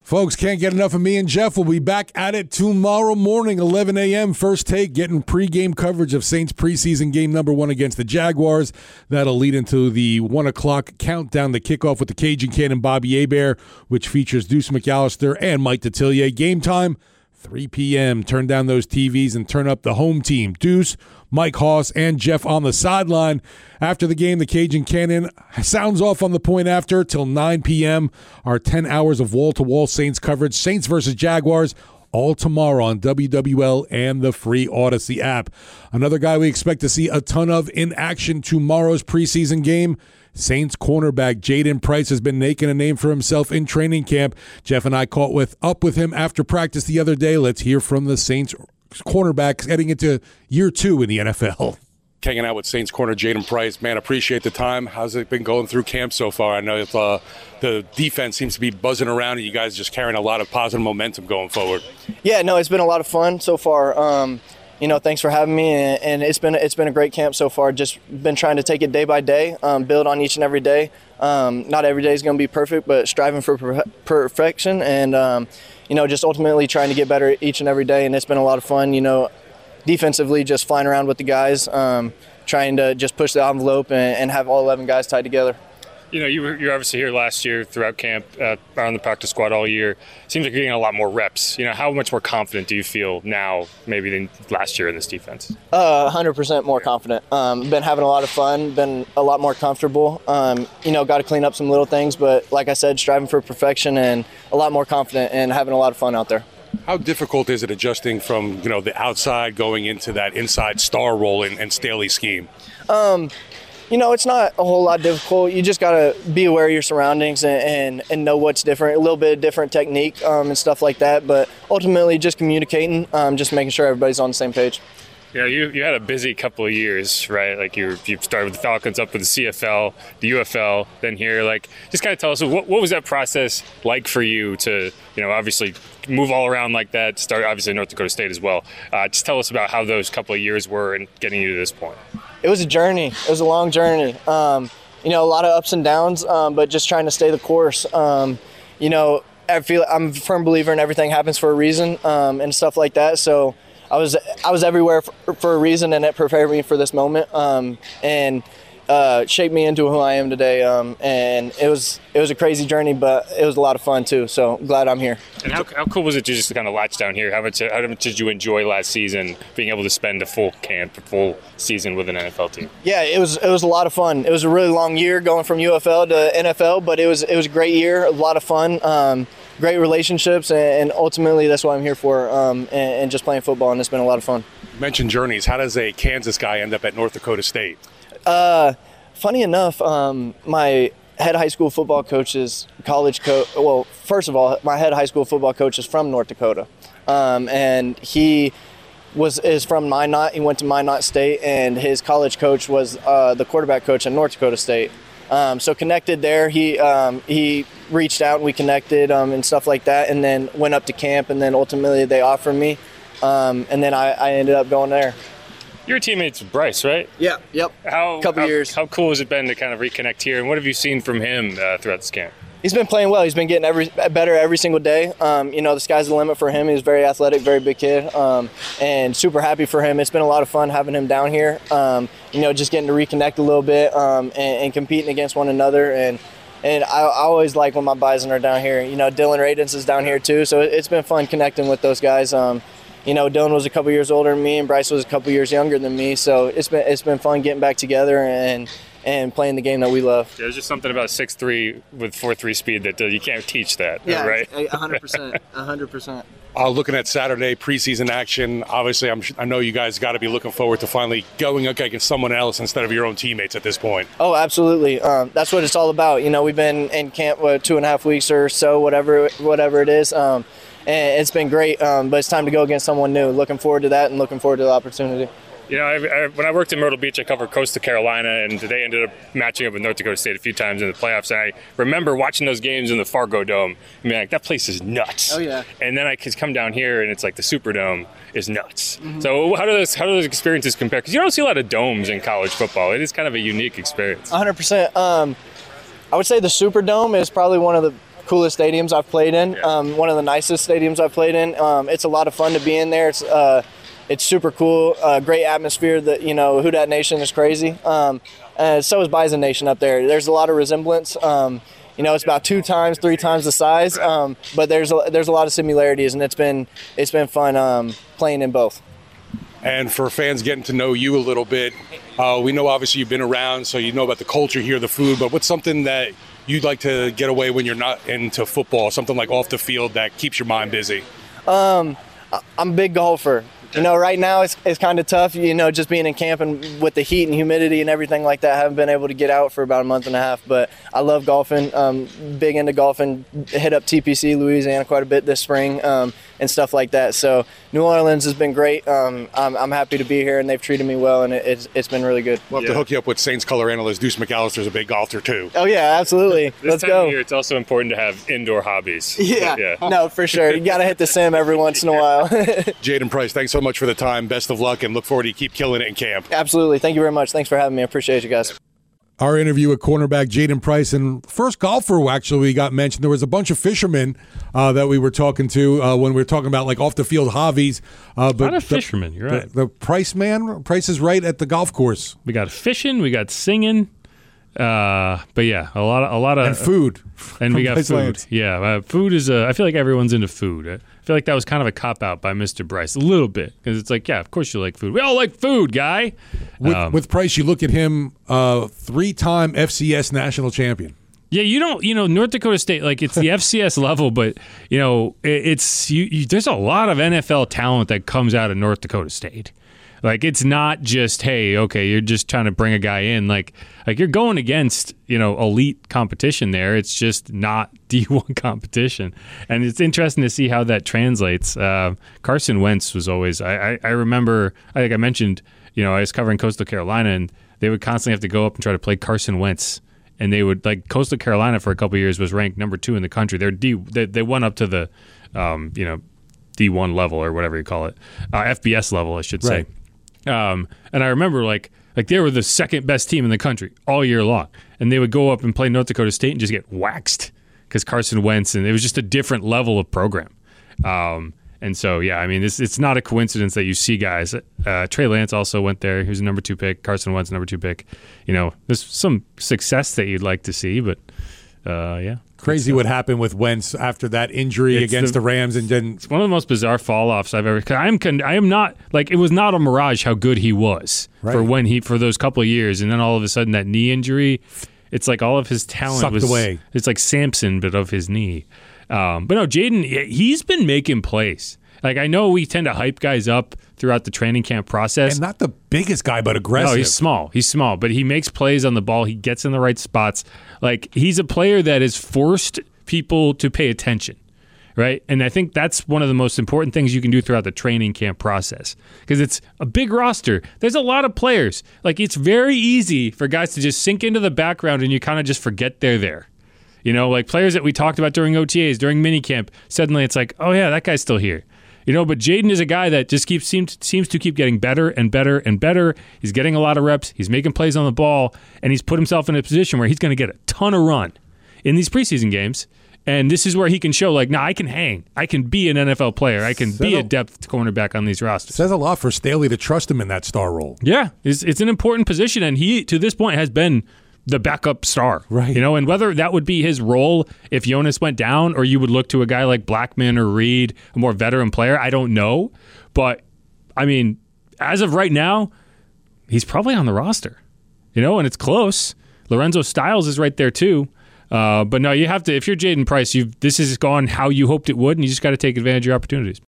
Folks, can't get enough of me and Jeff. We'll be back at it tomorrow morning, 11 a.m. First Take, getting pregame coverage of Saints preseason game number 1 against the Jaguars. That'll lead into the 1 o'clock countdown, the kickoff with the Cajun Cannon Bobby Hebert, which features Deuce McAllister and Mike Detillier. Game time, 3 p.m. Turn down those TVs and turn up the home team. Deuce, Mike Hoss, and Jeff on the sideline. After the game, the Cajun Cannon sounds off on the point after till 9 p.m. Our 10 hours of wall-to-wall Saints coverage. Saints versus Jaguars, all tomorrow on WWL and the free Odyssey app. Another guy we expect to see a ton of in action tomorrow's preseason game, Saints cornerback Jaden Price has been making a name for himself in training camp. Jeff and I caught up with him after practice the other day. Let's hear from the Saints cornerbacks heading into year 2 in the NFL. Hanging out with Saints corner Jaden Price. Man, appreciate the time. How's it been going through camp so far? I know the defense seems to be buzzing around and you guys just carrying a lot of positive momentum going forward. Yeah, no, it's been a lot of fun so far. Thanks for having me, and it's been a great camp so far. Just been trying to take it day by day, build on each and every day. Not every day is going to be perfect, but striving for perfection, and just ultimately trying to get better each and every day. And it's been a lot of fun. Defensively, just flying around with the guys, trying to just push the envelope and have all 11 guys tied together. You're obviously here last year throughout camp, on the practice squad all year. Seems like you're getting a lot more reps. How much more confident do you feel now maybe than last year in this defense? 100% more confident. Been having a lot of fun, been a lot more comfortable. Got to clean up some little things, but like I said, striving for perfection and a lot more confident and having a lot of fun out there. How difficult is it adjusting from, the outside going into that inside star role and Staley's scheme? It's not a whole lot difficult. You just got to be aware of your surroundings and know what's different, a little bit of different technique and stuff like that. But ultimately just communicating, just making sure everybody's on the same page. Yeah, you had a busy couple of years, right? Like you started with the Falcons, up with the CFL, the UFL, then here. Like, just kind of tell us, what was that process like for you to, obviously move all around like that, start obviously North Dakota State as well. Just tell us about how those couple of years were and getting you to this point. It was a journey. It was a long journey. A lot of ups and downs, but just trying to stay the course. I'm a firm believer in everything happens for a reason and stuff like that. So I was everywhere for a reason, and it prepared me for this moment and shaped me into who I am today. And it was a crazy journey, but it was a lot of fun too. So glad I'm here. And how cool was it to just kind of latch down here? How much did you enjoy last season, being able to spend a full camp, a full season with an NFL team? Yeah, it was a lot of fun. It was a really long year going from UFL to NFL, but it was a great year, a lot of fun. Great relationships, and ultimately that's what I'm here for, and just playing football, and it's been a lot of fun. You mentioned journeys. How does a Kansas guy end up at North Dakota State? Funny enough, my head high school football coach's college coach, well, first of all, my head high school football coach is from North Dakota, and he is from Minot. He went to Minot State, and his college coach was the quarterback coach at North Dakota State. So connected there, he reached out and we connected and stuff like that, and then went up to camp, and then ultimately they offered me, and then I ended up going there. Your teammate's Bryce, right? Yeah, yep. Couple years. How cool has it been to kind of reconnect here, and what have you seen from him throughout this camp? He's been playing well. He's been getting better every single day. The sky's the limit for him. He's very athletic, very big kid, and super happy for him. It's been a lot of fun having him down here, just getting to reconnect a little bit and competing against one another. And I always like when my bison are down here. Dylan Radins is down here too, so it's been fun connecting with those guys. Dylan was a couple years older than me, and Bryce was a couple years younger than me, so it's been fun getting back together and playing the game that we love. Yeah, there's just something about 6'3" with 4.3 speed that you can't teach that, yeah, right? 100%, 100%. Looking at Saturday preseason action, obviously I know you guys got to be looking forward to finally going against someone else instead of your own teammates at this point. Oh, absolutely. That's what it's all about. We've been in camp 2.5 weeks or so, whatever it is. And it's been great, but it's time to go against someone new. Looking forward to that and looking forward to the opportunity. When I worked in Myrtle Beach, I covered Coastal Carolina, and they ended up matching up with North Dakota State a few times in the playoffs. And I remember watching those games in the Fargo Dome and being like, that place is nuts. Oh, yeah. And then I could come down here, and it's like the Superdome is nuts. Mm-hmm. So how do those experiences compare? Because you don't see a lot of domes in college football. It is kind of a unique experience. 100%. I would say the Superdome is probably one of the coolest stadiums I've played in. One of the nicest stadiums I've played in. It's a lot of fun to be in there. It's super cool. Great atmosphere. That Who Dat Nation is crazy. So is Bison Nation up there. There's a lot of resemblance. It's about 3 times the size, but there's a lot of similarities, and it's been fun playing in both. And for fans getting to know you a little bit, we know obviously you've been around, so you know about the culture here, the food, but what's something that you'd like to get away when you're not into football, something like off the field that keeps your mind busy? I'm a big golfer. Right now it's kind of tough, just being in camp and with the heat and humidity and everything like that. I haven't been able to get out for about a month and a half, but I love golfing. Big into golfing. Hit up TPC Louisiana quite a bit this spring and stuff like that. So New Orleans has been great. I'm happy to be here, and they've treated me well, and it's been really good. We'll have to hook you up with Saints color analyst Deuce McAllister's a big golfer too. Oh yeah, absolutely. Let's time go. of year, it's also important to have indoor hobbies. Yeah. No, for sure. You got to hit the sim every once in a while. Jaden Price, thanks so much for the time. Best of luck, and look forward to keep killing it in camp. Absolutely. Thank you very much. Thanks for having me. I appreciate you guys. Our interview with cornerback Jaden Price, and first golfer who actually got mentioned. There was a bunch of fishermen that we were talking to when we were talking about like off the field hobbies. But not a fisherman, you're right. The Price is right at the golf course. We got fishing, we got singing, but yeah, a lot of and food, and we got Price food. Lance. Yeah, food is. I feel like everyone's into food. I feel like that was kind of a cop out by Mr. Bryce a little bit because it's like, yeah, of course you like food. We all like food, guy. With Price, you look at him, 3-time FCS national champion. Yeah, North Dakota State, like it's the FCS level, but it's there's a lot of NFL talent that comes out of North Dakota State. Like it's not just, hey, okay, you're just trying to bring a guy in. Like you're going against, elite competition there. It's just not D1 competition. And it's interesting to see how that translates. Carson Wentz was always, I remember, I think I mentioned, I was covering Coastal Carolina, and they would constantly have to go up and try to play Carson Wentz. And they would, like, Coastal Carolina for a couple of years was ranked number 2 in the country. They went up to the, D1 level or whatever you call it, FBS level, I should say. Right. And I remember, like they were the second best team in the country all year long. And they would go up and play North Dakota State and just get waxed because Carson Wentz, and it was just a different level of program. And so, yeah, I mean, it's not a coincidence that you see guys. Trey Lance also went there. He was a number 2 pick. Carson Wentz, number 2 pick. There's some success that you'd like to see, but yeah. Crazy what happened with Wentz after that injury against the Rams, and then it's one of the most bizarre fall-offs I've ever. I am not like, it was not a mirage how good he was for those couple of years, and then all of a sudden that knee injury, it's like all of his talent sucked away. It's like Samson, but of his knee. But no, Jaden, he's been making plays. Like, I know we tend to hype guys up throughout the training camp process. And not the biggest guy, but aggressive. No, he's small. He's small, but he makes plays on the ball. He gets in the right spots. Like, he's a player that has forced people to pay attention, right? And I think that's one of the most important things you can do throughout the training camp process, because it's a big roster. There's a lot of players. Like, it's very easy for guys to just sink into the background and you kind of just forget they're there. Like players that we talked about during OTAs, during minicamp, suddenly it's like, oh yeah, that guy's still here. But Jaden is a guy that just seems to keep getting better and better and better. He's getting a lot of reps. He's making plays on the ball, and he's put himself in a position where he's going to get a ton of run in these preseason games. And this is where he can show, like, I can hang. I can be an NFL player. I can be a depth cornerback on these rosters. Says a lot for Staley to trust him in that star role. Yeah, it's an important position, and he, to this point, has been the backup star, right? And whether that would be his role if Jonas went down, or you would look to a guy like Blackman or Reed, a more veteran player, I don't know. But, I mean, as of right now, he's probably on the roster, and it's close. Lorenzo Styles is right there too. But no, you have to, if you're Jaden Price, this has gone how you hoped it would, and you just got to take advantage of your opportunities.